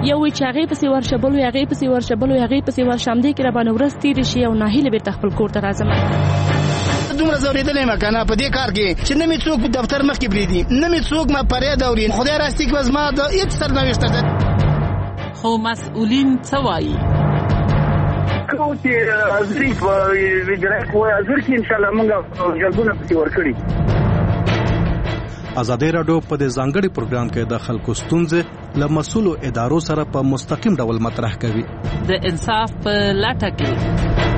یو وی چې هغه پسې ورشبل وي هغه پسې ورشبل وي هغه پسې ورشم دي کې را باندې ورځ تیر شي او ناهیله بیرته خپل کور ته راځم. دومره زوریدلې ما کنه په دې کار کې چې نه می څوک دفتر مخ کې بریدي نه می څوک ما پرې دورین خدای راستي کې وزما د هیڅ سرنوشت ده. خو مسؤلین څه وایي؟ کوم چې ازري ویډرا کوی ازر کې ان شاء الله موږ جلبونه پتی ورکړي. ازادي راډیو په دې ځانګړي پروګرام کې د خلکو ستونزې له مسؤلو ادارو سره په مستقیم ډول مطرح کوي. د انصاف په لټه کې.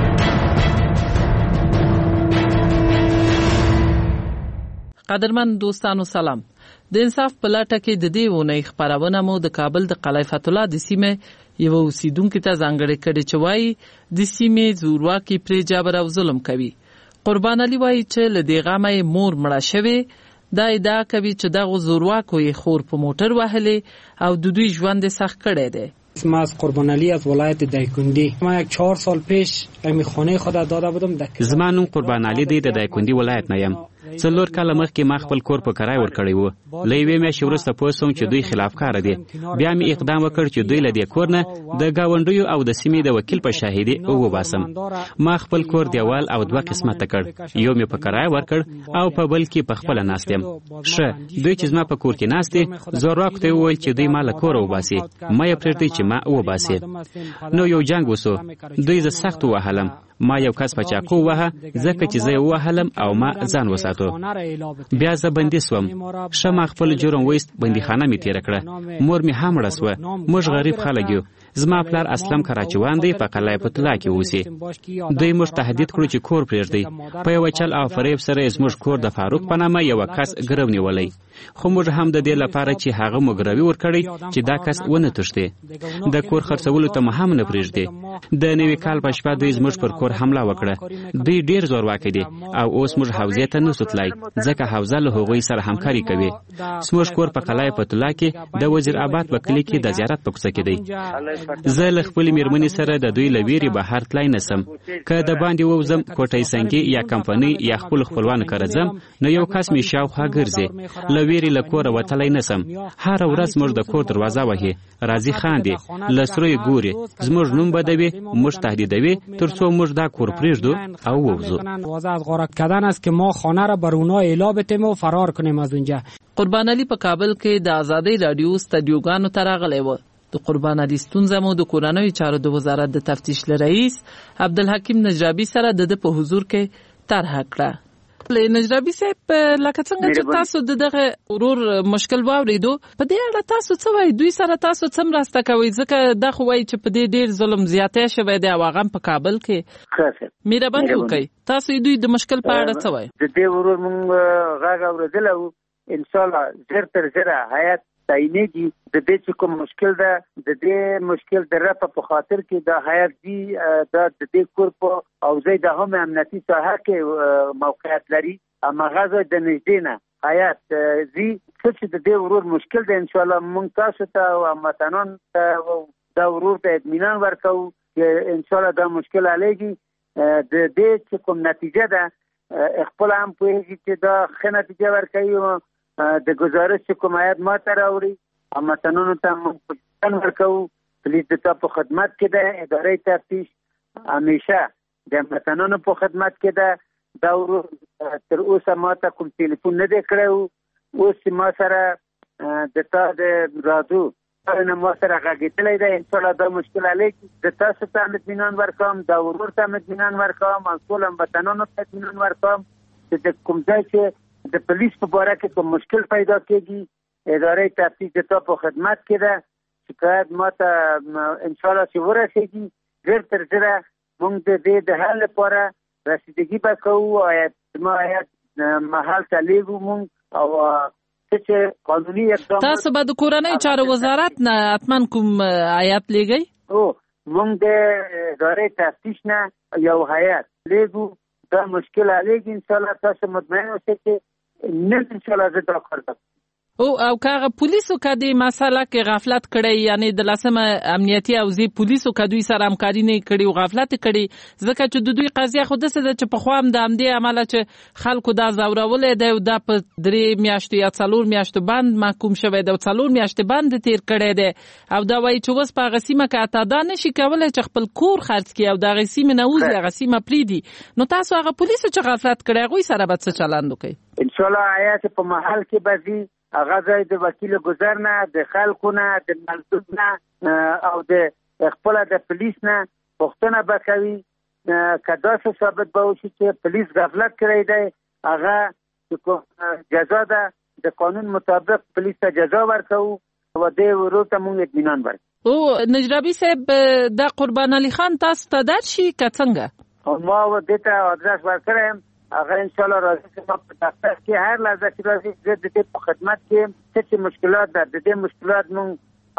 قدرمن دوستانو سلام. د انصاف په لټه کې د دې ونې خبرونه مو د کابل د قلعه فتح الله د سیمې یو اوسیدونکو ته ځانګړي کړي چې وایي د سیمې زورواکي پرې جبر او ظلم کوي. قربان علي وایي چې له دې غمه مور مړه شوی دا ادعا کوي چې دغه زورواکو یې خور په موټر وهلې او د دوی ژوند سخت کړی دی. من از قربان علی از ولایت دایکندی. من 4 سال پیش امی خانه خود داده بودم. زمانم قربان علی دی د دایکندی ولایت نه یم. څلور کاله مخکې ما خپل کور په کرای ورکړی و. له یوې میاشتې وروسته پوه شوم چې دوی خلافکار دي. بیا مې اقدام وکړ چې دوی له دې کور نه د گاونډیو او د سیمې د وکیل په شاهدي وباسم. ما خپل کور دیوال او 2 قسمه کړ. یو مې په کرای ورکړ او په بل کې په خپل ناستم. ښه دوی چې زما په کور کې ناستې زورواک ته وویل چې دوی مال کور وباسي. ما یې پرېږدي چې ما وباسي. نو یو جنگ وسو. دوی ز سخت وهلم. ما یو کس په چاقو وهه ځکه چې زه وهلم او ما ځان وساتو. بیا زه بندي سوم. شمه خپل جرم وېست بندیخانه می تیر کړه. مور می هم مړه سوه. موږ غریب خلک یو. زما پلار اسلم کراچوان دی په قلعه فتح الله کې اوسي. دوی موږ تهدید کړو چې کور پرېږدي. په یو چل او فریب سره زموږ کور د فاروق په نامه یو کس ګرو نیولای. خو موږ هم د دې لپاره چې هغه مګروي ورکړي چې دا کس ونه تښتي. د کور خرڅولو ته هم نه پرېږدي. د نوي کال په شپه دوی زموږ پر کور حمله وکړه. دوی ډیر زورواکي دي او اوس موږ حوزې ته نسو تلای ځکه حوزه له هغوی سره همکاري کوي. زموږ کور په قلعه فتح الله کې د وزیر آباد په کلی کې د زیارت په کوڅه کې دی. زه له خپل میرمنې سره د دوی لویری بهر تلای نسم. که د باندې ووزم کوټای سنگي یا کمپنی یا خپلوان کرځم نو یو کس می شاوخوا ګرځي. لویری له کور وتلای نسم. هر ورځ موږ د کور دروازه وهي. راضی خان دی لسروی ګوري. زموږ نوم بدوي موږ تهدیدوي ترڅو موږ دا کور پرېږدو او ووزو. واضح از غارت کردن است که ما خانه را بر اونها اعلام بدیم و فرار کنیم از اونجا. قربان علي په کابل کې د آزادۍ رادیو استودیوګانو ته راغلی و. د قربان علي ستونزه مو د کورنیو چارو د وزارت د تفتیش رئیس عبدالحکیم نجرابي سره د په حضور کې طرح کړه. نجرابي صاحب لکه څنګه چې تاسو دغه ورور مشکل واوریدو په دې اړه تاسو څه وایي؟ دوی سره تاسو څه مرسته کوئ؟ ځکه دا خو وایي چې په دې ډیر ظلم زیاتی شوی دی او هغه په کابل کې. مهرباني وکړئ تاسو دوی د مشکل په اړه څه وایي؟ د دې ورور موږ غاغ اوریدل او ان شاء الله زر تر زر حیات تاینېږي. د دې چې کوم مشکل ده د دې مشکل د رفع په خاطر کې د حیات دی د دې کور په او زید هم امنیتي ساحه کې موقعیت لري. اما غزه د نږدې نه حیات زی چې د دې ورور مشکل ده ان شاء الله موږ تاسو ته او هموطنان ته دا ورور ته اطمینان ورکو چې ان شاء الله دا مشکل علیږي. د دې چې کوم نتیجه ده خپل هم پوهیږي چې دا ښه نتیجه ورکوي. د گزارش کوم آیات ما ته راوړي هموطنانو ته موږ ورکو. پولیس د تا په خدمت کې ده. اداره تفتیش همیشه د هموطنانو په خدمت کې ده. دا ورور تر اوسه ما ته کوم ټلیفون نه دی کړی. اوس ما سره د تا د رادو نه ما سره غږېدلی دی. انشاءالله دا مشکل علیږي. د تاسو ته اطمینان ورکوم دا ورور ته اطمینان ورکوم او ټول هموطنانو ته اطمینان ورکوم چې د کوم ځای چې د پولیس په باره کې کوم مشکل پیدا کېږي اداره تفتیش د تا په خدمت کې ده. شکایت ما ته ان شاء الله چې ورسېږي ډېر تر ډېره موږ د دې د حل لپاره رسیدګي به کوو. آیات محل ته لیږو موږ او چې قانوني اقدام. تاسو به د کورنیو چارو وزارت نه حتما کوم آیات لیږئ؟ موږ د اداره تفتیش نه یو هیات لیږو. دا مشکل علیږي ان شاء الله تاسو مطمئن اوسئ چې نه ان شاء الله زه دا کار کوم. او کاغه پولیسو کدي مسله کې غفلت کړي یعنی د لاسمه امنیتي او زی پولیسو کدوې سره همکاري نه کړي او غفلت کړي ځکه چې د دوی قضیه خو د څه چې په خوام د امدي عمله چې خلکو دا زورول دی او د په 3 میاشتې یا 4 میاشتې بند محکوم شوی دی او 4 میاشتې بند تیر کړي دی او دا وایي چې وس په غسیمه کې اتا نشي کولای چې خپل کور خرڅ کړي او د غسیمه نه وځي غسیمه پریدي نو تاسو هغه پولیسو چې غفلت کړي غوي سره به څه چلند وکړي ان شاء الله آیات په محل کې بزي هغه ځای د وکیل گذر نه د خلکو نه د ملزوم نه او د خپل د پولیس نه پوښتنه وکوي کدا څه ثابت به وشي چې پولیس غفلت کړی دی هغه جزا ده د قانون مطابق پولیس ته جزا ورکوو او د ورته موږ اطمینان ورکوو. او نجرابي صاحب د قربان علي خان تاسو ته درشي که څنګه؟ ما ودته ادرس ورکړم هغه ان شاء الله راځي چې په دفتر کې هر لحظه کې راځي د دې په خدمت کې څه مشکلات ده د دې مشکلات مونږ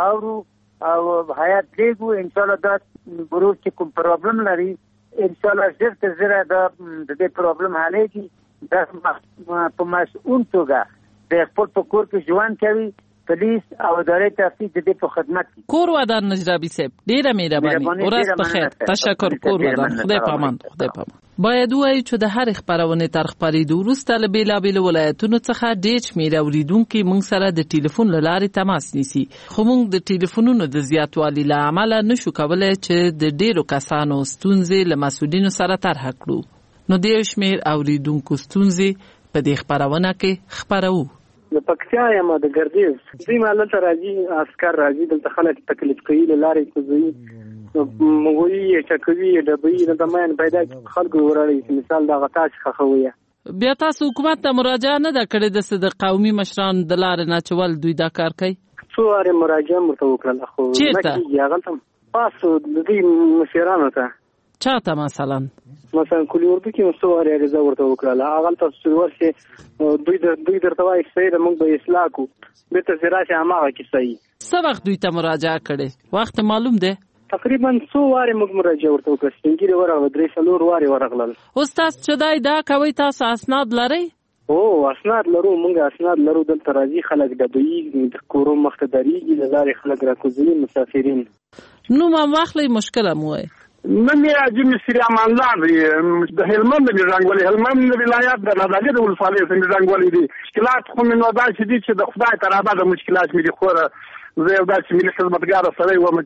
او حیات دیګو ان شاء الله دا بروز چې کوم پرابلم لري ان شاء الله زر تر زر دا د دې پرابلم حل کیږي دا په مسؤل توګه د خپل کور کې ژوند کوي پولیس او ادارې تفتیش د دې په خدمت کې. کور ودان نجرابي صاحب ډیره مهرباني ورځ په خیر تشکر کور ودان خدای پامان خدای پامان. باید وایي چې د هر خبرونه تر خبرېدو وروسته له بیلابېلو ولایتونو څخه ډېر شمېر اورېدونکي موږ سره د ټلیفون له لارې تماس نیسي خو موږ د ټلیفونونو د زیاتوالي له امله نشو کولی چې د ډېرو کسانو ستونزې له مسؤلینو سره طرحه کړو نو د شمېر اورېدونکو ستونزې په دې خبرونه کې خپروو. د پکتیا یم د ګردیز دوی مالت راځي عسكر راځي دلته خلک تکلیف کوي لارې کوي موږ یې چکوي د بې د ماین پیدا خلکو ورړي مثال دا غتا چې خوي بیا تاسو حکومت ته مراجعه نه دا کړې د قومي مشران د لارې نه چول دوی دا کار کوي څو واره مراجعه مرته وکړه خو چیرته یاغلتم پاسو د دې مشرانو ته چاته مثلا کلی اردو کې څو واره غزا ورته وکړه هغه تاسو ورشه دوی درته وایي چې موږ به اصلاح کو به ته زراشه هغه کې صحیح څه وخت دوی ته مراجعه کړې وخت معلوم دی تقریبا 100 واره موږ مراجعه ورته وکړه څنګه ورغله 3 واره ورغلل استاد چدای دا کوي تاسو اسناد لرئ او اسناد لرو موږ اسناد لرو دلته راځي خلک د دوی د کورو مختدريږي لاره خلک راکوزي مسافرین نو ما واخلې مشکله مو من راځي مصری امان الله د هلمند د رنګولي هلمند ولایت د نادالي د ولسوالۍ څخه رنګولي دي مشکلات خو من ودا چې د خدای تعالی د مشکلات مې خوره زه یو داسې ملي خدمتګار سره وم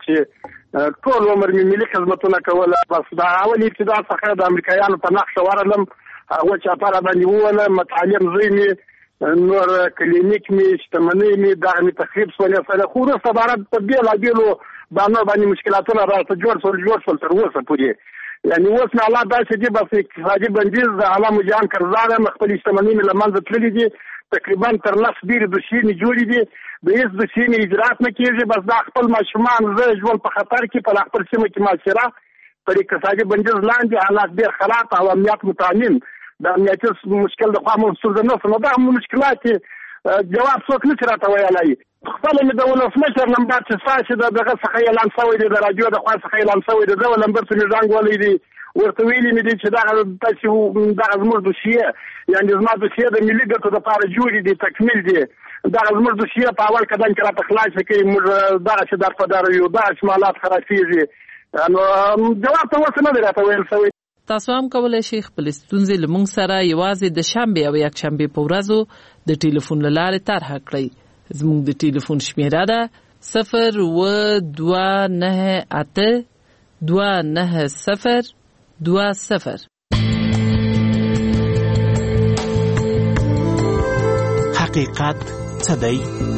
چې ټول عمر مې ملي خدمتونه کوله بس دا اول ابتدا څخه د امریکایانو په نقشه ورلم هغه چې په اړه باندې وویل متعلم زوی نور کلینیک مې شتمنۍ مې دا مې تخریب سولې سره خو وروسته عبارت په بیلابیلو باندې مشکلاتونه راته جوړ شول تر اوسه پورې یعنی اوس نه الله داسې دي بس اقتصادي بندیز د علامه جان کرزار خپل شتمنۍ مې له منځه تللې دي تقریبا تر 10 ډېرې دوسیې جوړې دي د هیڅ دوسیې اجرات نه کېږي بس دا خپل ماشومان زه ژوند په خطر کې په خپل سیمه کې معاشره پر اقتصادي بندیز لاندې حالات ډېر خراب او امنیت متامین د امنیتي مشکل د خوا موجود نه نو دا مشکلات جواب څوک نه راته ویلای خپل مې د ولسمشر نمبر چې ساسي دغه څخه اعلان شوی دی د رادیو د خوا څخه اعلان شوی دی د نمبر څخه زنګ ولې دی ورته ویلي مې دي چې دا تاسو دا زموږ دوسیه یعنی زما دوسیه د ملي ګټو لپاره جوړې دي تکمیل دي دا زموږ دوسیه په اول قدم کې راته خلاص کړي موږ دا چې در په دار یو دا شمالات خرافيږي نو جواب ته وسه نه راته ویل شوی. تاسو هم کولای شئ خپل ستونزې له موږ سره یوازې د شنبې او یکشنبې په ورځو د ټلیفون له لارې طرح کړئ. زموږ د ټلیفون شمیره ده 029829020. حقیقت څه دی؟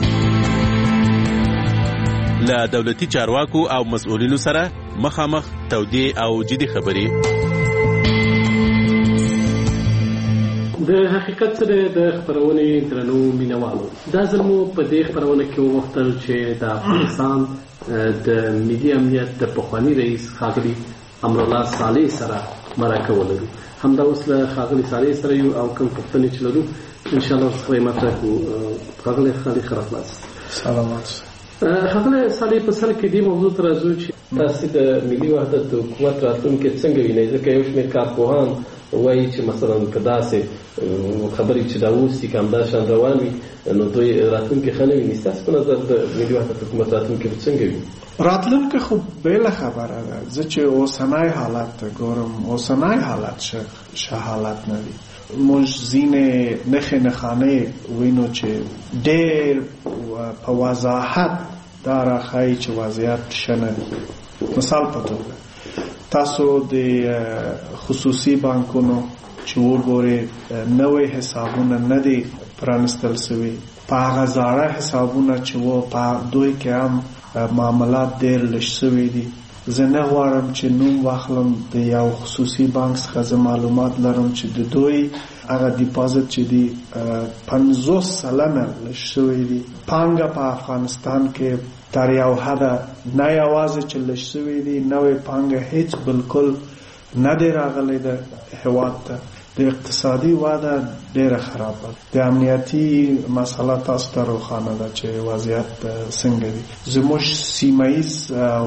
له دولتي چارواکو او مسؤلینو سره مخامخ تودې او جدي خبرې. د حقیقت سره د خبرونې درنو مینوالو دا زمو په دې خبرونه کې وختل چې د افغانستان د ملي امنیت د پخوانی رئیس خاغلی امرالله صالح سره مرکه ولرو. همدا اوس له خاغلی صالح سره یو او کوم پوښتنې چې لرو ان شاء الله سره مطرح کوو. خاغلی خالي خرافلاس سلامات. خاغلی 2020 په سال کې دې موضوع ته راځو چې تاسو د ملي وحدت حکومت راتلونکي څنګه وینئ؟ ځکه یو شمېر کارپوهان وایي چې مثلا که داسې خبرې چې دا اوس دي که همدا شان روان وي نو دوی راتلونکي ښه نه ویني. ستاسو په نظر د ملي وحدت حکومت راتلونکي به څنګه وي؟ راتلونکي خو بېله خبره ده. زه چې اوسنی حالت ته ګورم، اوسنی حالت ښه حالت نه وي. موږ ځینې نښې نښانې وینو چې ډېر په وضاحت دا راښایي چې وضعیت ښه نه دی. مثال په توګه تاسو د خصوصي بانکونو چې وګورئ نوې حسابونه نه دي پرانستل شوي. په هغه زاړه حسابونه چې وو په دوی کې هم معاملات ډېر لږ شوي دي. زه نه غواړم چې نوم واخلم د یو خصوصي بانک څخه. زه معلومات لرم چې د دوی هغه ډیپازټ چې دی 50% لږ شوی دی. پانګه په افغانستان کې تر یو حده نه یوازې چې لږ شوی دی، نوې پانګه هیڅ بالکل نه دی راغلی د هېواد ته. د اقتصادي وده ډېره خرابه ده. د امنیتي مسله تاسو ته روښانه ده چې وضعیت څنګه دی. زموږ سیمه‌ایز او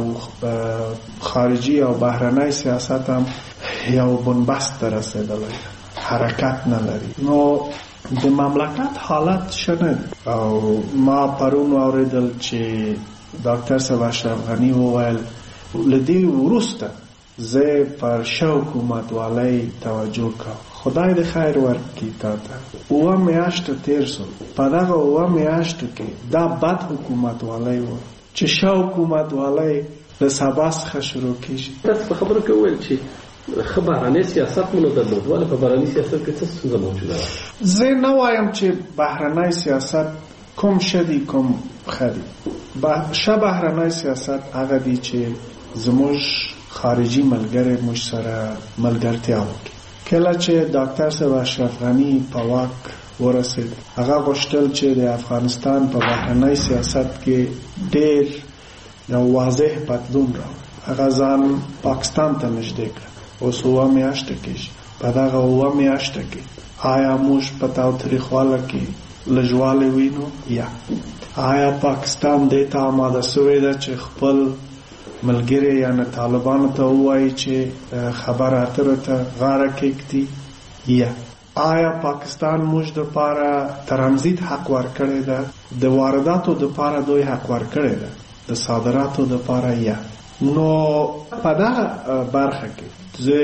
خارجي او بهرنی سیاست هم یو بنبست ته رسېدلی، حرکت نه لري. نو د مملکت حالت ښه نه دی. او ما پرون واورېدل چې ډاکټر صاحب اشرف غني وویل له دې وروسته زه پر ښه حکومتوالۍ توجه کوم. خدای دې خیر ورکړي تا ته. 7 میاشتې تېر شو. په دغه 7 میاشتو کې دا بد حکومتوالۍ وه چې ښه حکومتوالۍ له سبا څخه شروع کېږي. تاسو په خبرو کې وویل چې ښه بهرنی سیاست مو نه درلود. ولې په بهرني سیاست کې څه ستونزه موجوده وه؟ زه نه وایم چې بهرنی سیاست کوم ښه دی کوم ښه دی. ښه بهرنی سیاست هغه دی چې زموږ خارجي ملګری موږ سره ملګرتیا وکړي. کله چې ډاکټر صاحب اشرف غني په واک ورسېد، هغه غوښتل چې د افغانستان په بهرنی سیاست کې ډېر یو واضح بدلون راوړي. هغه ځان پاکستان ته نږدې کړ. اوس 7 میاشتې کېږي. په دغه 7 میاشتو کې آیا موږ په تاوتریخواله کې لږوالی وینو؟ یا آیا پاکستان دې ته آماده شوی ده چې خپل ملګری یعنی طالبانو ته ووایي چې خبره اتره ته غاړه کېږدي؟ یا آیا پاکستان موږ دپاره ترانزیت حق ورکړی ده؟ د وارداتو دپاره دوی حق ورکړی ده، د صادراتو دپاره یا؟ نو په دغه برخه کې زه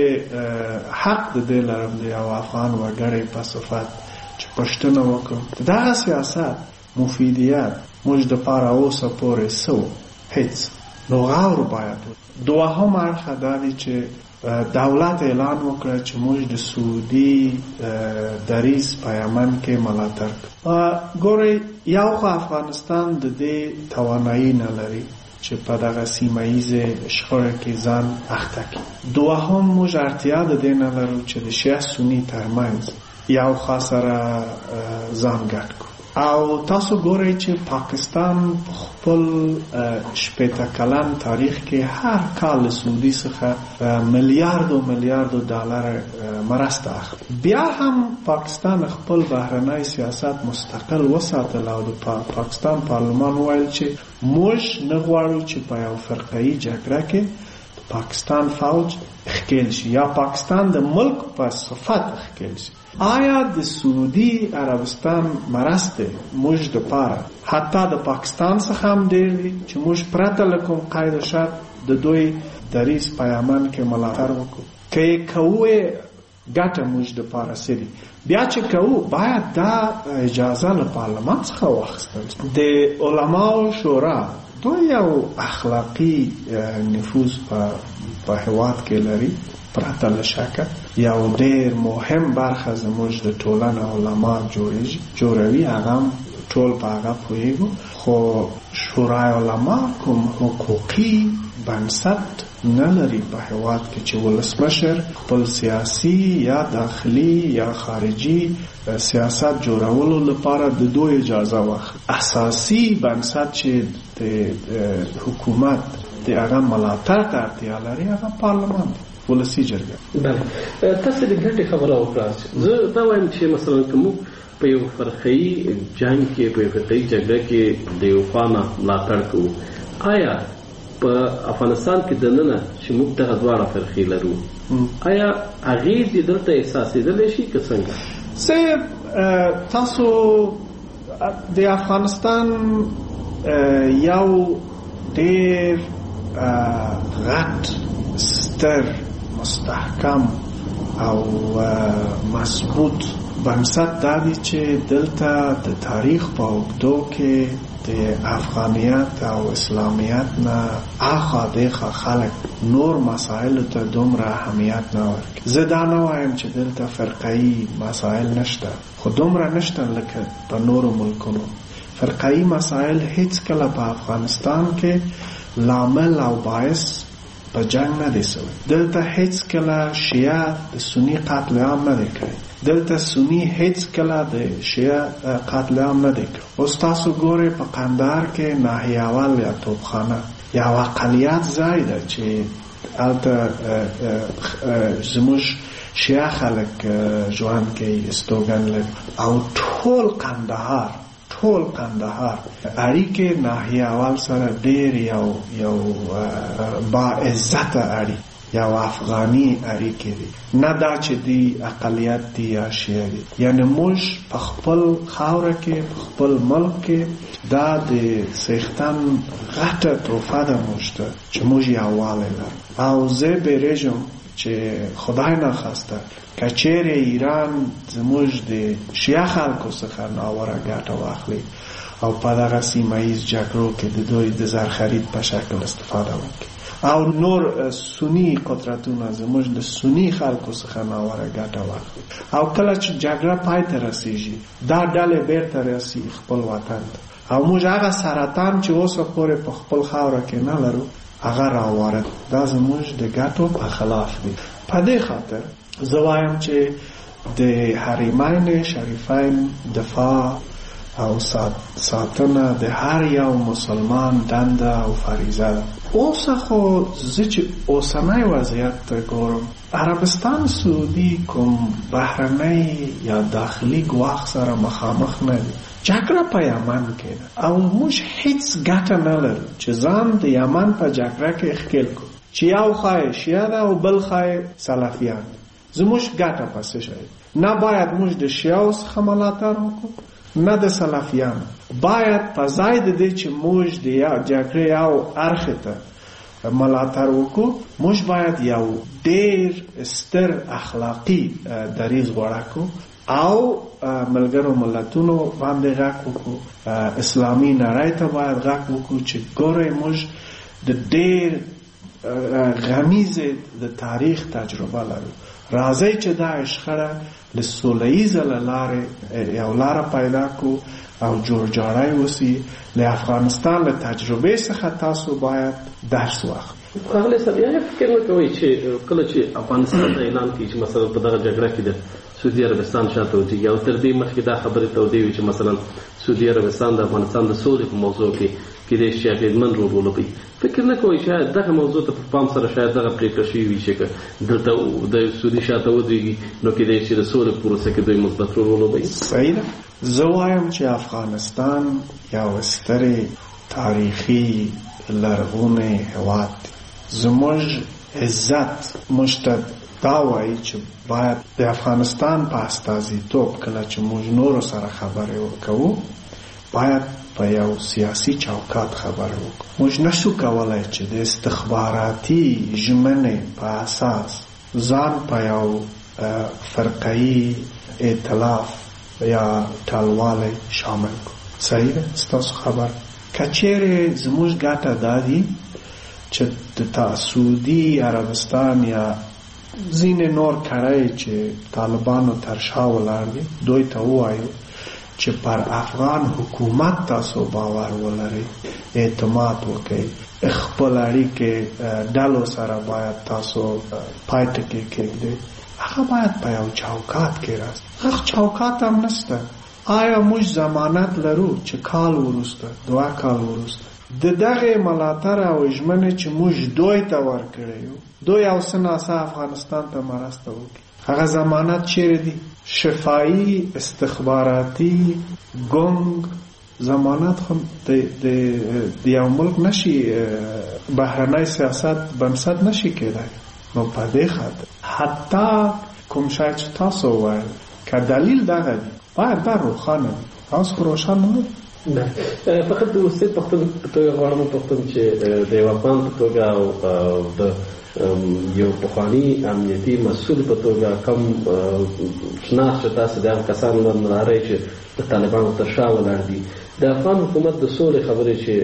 حق د دې لرم د یو افغان وګړی په صفت چې پوښتنه وکړم دغه سیاست مفیدیت موږ دپاره اوسه پورې څه و؟ هېڅ. نو غور باید. دوهم اړخ دا دی چې دولت اعلان وکړه چې موږ د سعودي دریځ په یمن کې ملاتړ کوو. ګورئ، یو خو افغانستان د دې توانایي نه لري چې په دغه سیمه‌ایزه شخړه کې ځان اخته کړي. دوهم موږ اړتیا د دې نه لرو چې د شیعه سني ترمنځ یو خوا سره ځان ګډ کړو. او تاسو ګورئ چې پاکستان په خپل 80 کلن تاریخ کې هر کال سعودي څخه میلیاردو ډالر مرسته اخلي. بیا هم پاکستان خپل بهرنی سیاست مستقل وساتل او د پاکستان پارلمان ویل چې موږ نه غواړو چې په یو فرقه‌ایي جګړه کې پاکستان فوج ښکېل شي یا پاکستان د ملک په صفت ښکېل شي. آیا د سعودي عربستان مرسته موږ دپاره حتی د پاکستان څخه هم ډېر دي چې موږ پرته له کوم قید و شرط د دوی دریځ په یمن کې ملاتړ وکړو؟ که یې کوو ګټه موږ دپاره څه دي؟ بیا چې کوو باید دا اجازه له پارلمان څخه واخیستل. د علماو شورا دوی یو اخلاقی نفوذ په هېواد کې لري پرته له شکه. یو ډېر مهم برخه زموږ د ټولنې علما جوړوي، هغه هم ټول په هغه پوهېږو. خو شورای علما کوم حقوقي بنسټ نه لري په هېواد کې چې ولسمشر خپل سیاسي یا داخلي یا خارجي سیاست جوړولو لپاره د دوی اجازه واخلي. اساسي بنسټ چې د حکومت د هغه ملاتړ ته اړتیا لري هغه پارلمان دی، ولسي جرګه. بله، تاسو د ګټې خبره وکړه. زه دا وایم چې مثلا که موږ په یو فرقه‌ایي جنګ کې، په یو فرقه‌ایي جګړه کې د یو خوا نه ملاتړ کوو، آیا په افغانستان کې دننه چې موږ دغه دواړه فرقې لرو آیا اغیز یې دلته احساسېدلی شي که څنګه؟ تاسو د افغانستان یو ډېر غټ ستر مستحکم او مضبوط بنسټ دا دی چې دلته د تاریخ په اوږدو کې د افغانیت او اسلامیت نه اخوا دغه خلک نور مسایلو ته دومره اهمیت نه ورکوي. زه دا نه وایم چې دلته فرقه‌ای مسایل نشته، خو دومره نشته لکه په نورو ملکونو. فرقه‌ای مسایل هیڅ کله په افغانستان کې لامل او باعث په جنگ نه دی سوی. دلته هیڅ کله شیعه د سنی قتل عام نه دی کړی، دلته سنی هیڅ کله د شیعه قتل عام نه دی کړی. اوس تاسو ګورئ په قندهار کې ناحیه اول یا توپخانه یا اقلیت ځای ده چې هلته زموږ شیعه خلک ژوند کوي، استوګن لري، او ټول قندهار اړیکې ناحیه اول سره ډېر یو با عزت اړیکې، یو افغاني اړیکې دي، نه دا چې دی اقلیت دی یا شیعه دی. یعنی موږ په خپل خاوره کې په خپل ملک کې دا د څښتن غټه تحفه ده موږ ته چې موږ یووالی لرو. او زه بیریږم چې خدای نخواسته که چیرې ایران زموږ د شیعه خلکو څخه ناوړه ګټه واخلي او په دغه سیمه ییز جګړو کې د دوی د زرخرید په شکل استفاده وکړي او نور سنی قدرتونه زموږ د سنی خلکو څخه ناوړه ګټه واخلي او کله چې جګړه پای ته رسیږي دا ډلې بیرته راسي خپل وطن ته او موږ هغه سرطان چې اوسه پورې په خپل خاوره کې نه لرو هغه راوارد. دا زموږ د ګټو په خلاف دی. په دې خاطر زه وایم چې د حرمین شریفین دفاع او ساتنه د هر یو مسلمان دنده او فریضه ده. اوسه خو زه چې اوسنی وضعیت ته ګورم، عربستان سعودي کوم بهرنی یا داخلي ګواښ سره مخامخ نه دي. جګړه په یمن کې ده او موږ هیڅ ګټه نه لرو چې ځان د یمن په جګړه کې ښکېل کړو چې یو خای شیعه ده او بل خای سلفیان. زموږ ګټه پسې شي نه باید موږ د شیعو څخه ملاتړ وکړو نه د سلفیانو. باید په ځای د دې چې موږ د جګړې یو اړخ ته ملاتړ وکړو، موږ باید یو ډېر ستر اخلاقي دریځ غوره کړو او ملګرو ملتونو باندې غږ وکړو، اسلامي نړۍ ته باید غږ وکړو چې ګورئ موږ د ډېر غمیزه د تاریخ تجربه لرو. راځئ چې دا شخړه له سوله ییزه لارې یو لاره پیدا کړو او جوړجاړی وسي. له افغانستان له تجربې څخه تاسو باید درس واخلئ. اغلی صاحب یا فکر نه کوئ چې کله چې افغانستان ته اعلان کړي چې مثلا په دغه جګړه کې د سعودي عربستان شاته ودرېږي او تر دې مخکې دا خبرې تودې وي چې مثلا سعودي عربستان د افغانستان د سولې په موضوع کې کېدای شي اغېزمن رول ولوبوي، فکر نه کوئ شاید دغه موضوع ته په پام سره شاید دغه پرېکړه شوې وي چې دلته د سعودي شاته ودرېږي نو کېدای شي د سولې په پروسه کې دوی مثبت رول ولوبوي؟ صحیح ده. زه وایم چې افغانستان یو سترې تاریخي لرغونی هېواد دی. زموږ عزت موږ ته دا وایي چې باید د افغانستان په استازیتوب کله چې موږ نورو سره خبرې وکړو باید په یو سیاسي چوکاټ خبرې وکړو. موږ نشو کولی چې د استخباراتي ژمنې په اساس ځان په یو فرقه‌ای ائتلاف یا ټلوالی شامل کړو. صحیح ده ستاسو خبر. که چیرې زموږ ګټه دا دي چې د سعودي عربستان یا ځینې نور کړی چې طالبانو تر شا ولاړ دي دوی ته ووایو چې پر افغان حکومت تاسو باور ولرئ، اعتماد وکړئ، خپل اړیکې ډلو سره باید تاسو پای ته کېږدئ، هغه باید په یو چوکاټ کې راځي. هغه چوکاټ هم نشته. آیا موږ ضمانت لرو چې کال وروسته 2 کال وروسته د دغه ملاتړ او ژمنې چې موږ دوی ته ورکړی یو دوی او څه ناڅه افغانستان ته مرسته وکړي؟ هغه ضمانت چیرې دی؟ شفاهي استخباراتي ګونګ ضمانت خو د یو ملک نشي بهرنی سیاست بنسټ نشي کېدای. نو په دې خاطر حتی کوم شای چې تاسو وایي که دلیل دغه دی باید دا روښانه وي. تاسو خو روښانه نه نه فقط د اوسېد پښتون په توګه غواړم پښتون چې د یو افغان په توګه او د یو پخواني امنیتي مسؤل په توګه کوم شناخت چې تاسو د هغه کسانو نه لرئ چې د طالبانو تر شا ولاړ دي د افغان حکومت د سولې خبرې چې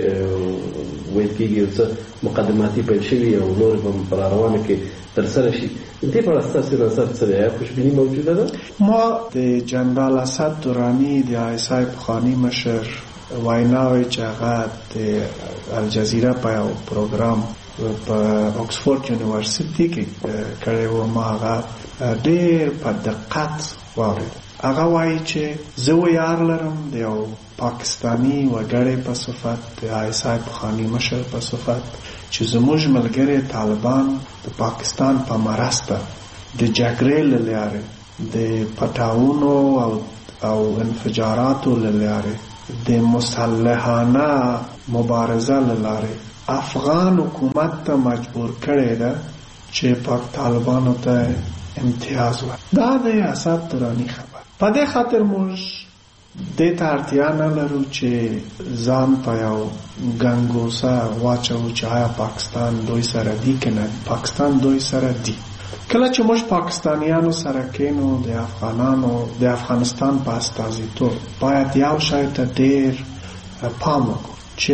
ویل کېږي یو څه مقدماتي پیل شوي او نورې به په راروانو کې ترسره شي. دې په اړه ستاسو نظر څه دی؟ آیا خوشبیني موجوده ده؟ ما د جنرال اسد درانی د آیسای پخواني مشر ویناوې چې هغه د الجزیره په یو پروګرام په اکسفورد یونیورسيټي کې کړی و، ما هغه ډېر په دقت واورېد. هغه وایي چې زه ویاړ لرم د یو پاکستانی وګړی په صفت د آیسای پخواني مشر په صفت چې زموږ ملګری طالبان د پاکستان په مرسته د جګړې له لارې د پټاونو او انفجاراتو له لارې د مسلحانه مبارزه له لارې افغان حکومت ته مجبور کړی ده چې پاک طالبانو ته امتیاز ورکړي. دا د اسد درانی خبر. په دې خاطر موږ دې ته اړتیا نه لرو چې ځان په یو ګنګوسه واچو چې آیا پاکستان دوی سره دی که نه. پاکستان دوی سره دی. کله چې موږ پاکستانیانو سره کینو د افغانستان په استازیتوب باید یو شی ته ډېر پام وکړو چې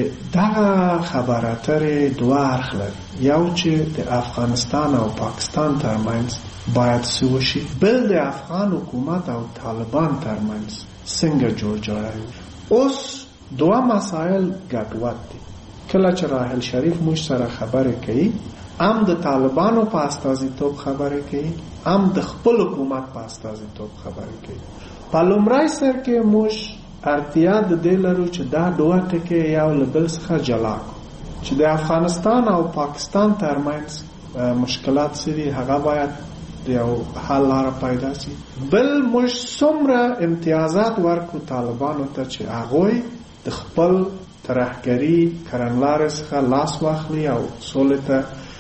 دغه خبره اترې دوه اړخ لري. یو چې د افغانستان او پاکستان ترمنځ باید څه وشي، بل د افغان حکومت او طالبان ترمنځ څنګه جوړجاړی. اوس دوه مسایل ګډوډ دي. کله چې راحل شریف موږ سره خبرې کوي هم د طالبانو په استازیتوب خبرې کوي هم د خپل حکومت په استازیتوب خبرې کوي. په لومړی سر کې موږ اړتیا د دې لرو چې دا دوه ټکي یو له بل څخه جلا کړو چې د افغانستان او پاکستان ترمنځ مشکلات څه دي هغه باید د یو حل لاره پیدا شي. بل موږ څومره امتیازات ورکړو طالبانو ته چې هغوی د خپل ترهګري کړنلارې څخه لاس واخلي او سولې ته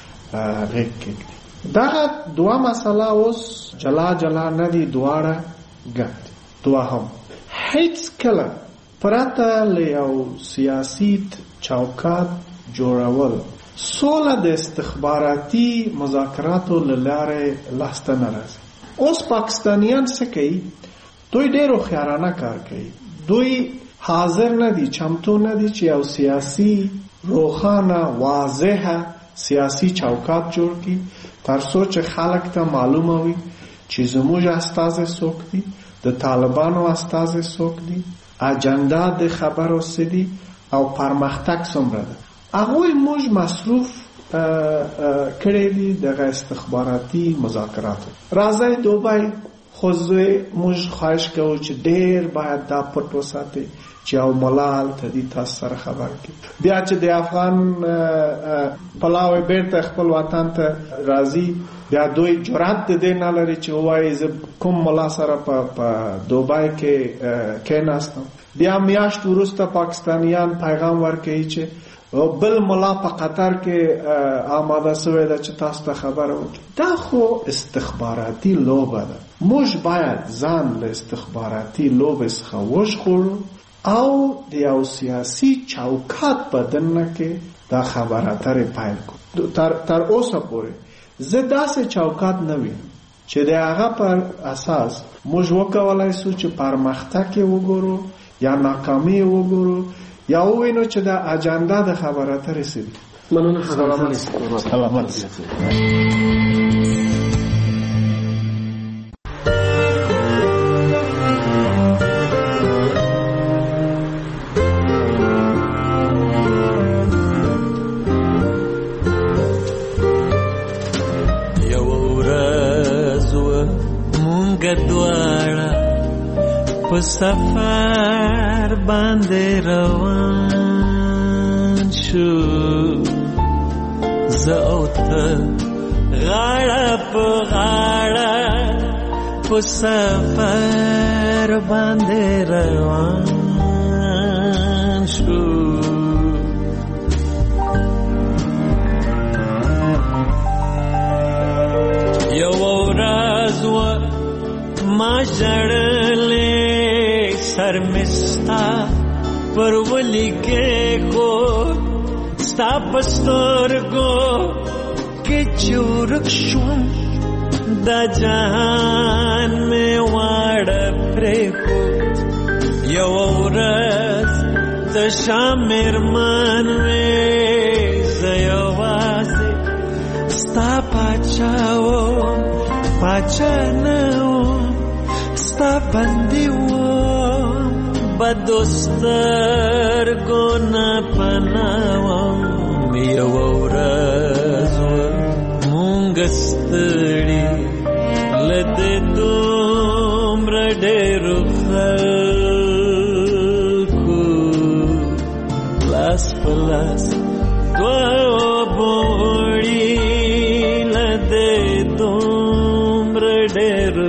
غېږ کېږدي. دغه دوه مسله اوس جلا جلا نه دي، دواړه ګډ. دوهم هیڅ کله پرته له یو سیاسي چوکاټ جوړول سوله د استخباراتي مذاکراتو له لارې لاسته نه راځي. اوس پاکستانیان څه کوي؟ دوی ډېر هوښیارانه کار کوي. دوی حاضر نه دي، چمتو نه دي چې یو سیاسي روښانه واضحه سیاسي چوکاټ جوړ کړي تر څو چې خلک ته معلومه وي چې زموږ استازي څوک دي، د طالبانو استازي څوک دي، اجنډا د خبرو څه دي او پرمختګ څومره ده. هغوی موږ مصروف کړی دي دغه استخباراتي مذاکراتو. راځئ دوبۍ خو موږ خواهش کوو چې ډېر باید دا پټ وساتئ چې او ملا هلته دي تاسو سره خبر کړي. بیا چې د افغان پلاوی بیرته خپل وطن ته راځي بیا دوی جرأت د دې نه لري چې ووایي زه کوم ملا سره په دوبۍ کې کېناستم. بیا میاشت وروسته پاکستانیان پیغام ورکوي چې بل ملا په قطر کې آماده شوی ده چې تاسو ته خبره وکړي. دا خو استخباراتي لوبه ده. موږ باید ځان له استخباراتي لوبې څخه وژغورو او د یو سیاسي چوکاټ په دننه کې دا خبره اترې پیل کړو. تر اوسه پورې زه داسې چوکاټ نه وینم چې د هغه پر اساس موږ وکولای شو چې پرمختګ یې وګورو یا ناکامي یې وګورو یا ووینو چې دا اجنډا د خبره اترې څه دي. مننه. سلامت. سفر باندې روان شو زه او ته غاړه په غاړه په سفر باندې روان نظر مستا پرولی کے کو ستا پسترگو کې چورک شوم دا جهان می واړه پرېکو یو ورځ د شامر من وې زه یوازې ستا پاچا وم پاچا نه وم ستا بندي وم بدو سترګو نه پناه وم یو ورځ مونږ ستړي له دې دومره ډېرو خلکو لاس په لاس دوه بوړي له دې دومره ډېرو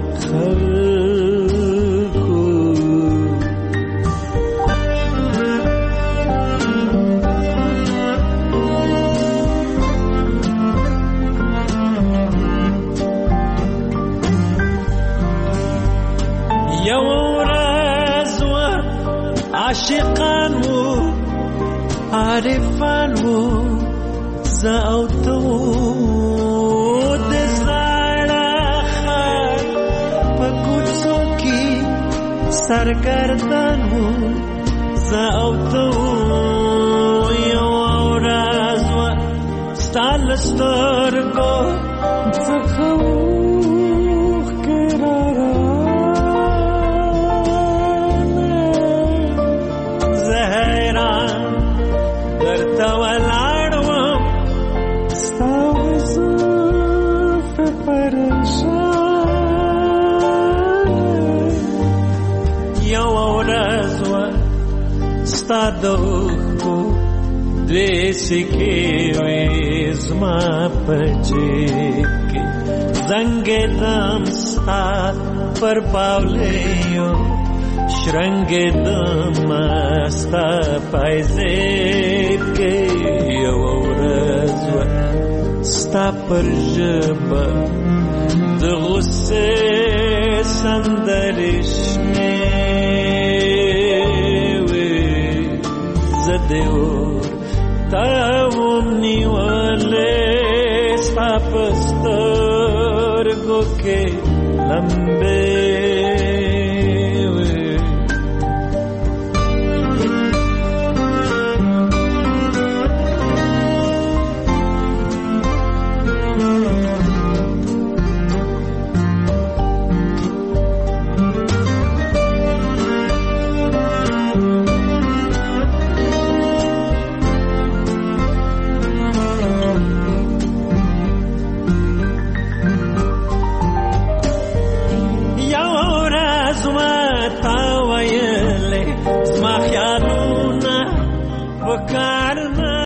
عاشقان وو عارفان وو زه او ته وو د زړه خر په کوڅو کې سرګردان وو زه او ته وو یو ورځ وه ستا له سترګو څخه اوښکې ستا دوخو دوی سکې وې زما په جیب کې زنګېدم ستا پر پاولیو شرنګېدم ستا پایزیب کې یو ورځ وه ستا پر ژبه د غصې سندرې شنې دیور تاوم نیولې ستا په سترګو کې لمبې